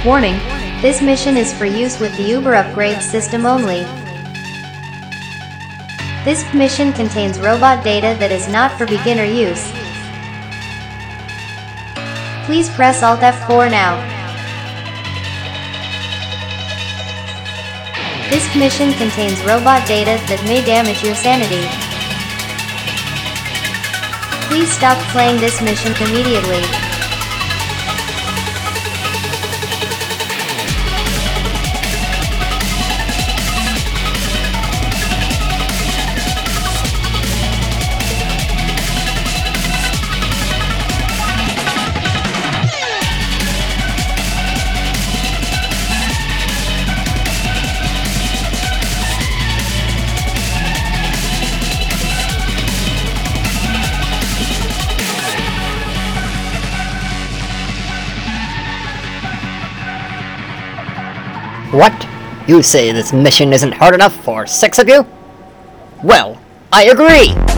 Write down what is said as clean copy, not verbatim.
Warning: this mission is for use with the Uber upgrade system only. This mission contains robot data that is not for beginner use. Please press Alt F4 now. This mission contains robot data that may damage your sanity. Please stop playing this mission immediately. What? You say this mission isn't hard enough for 6 of you? Well, I agree!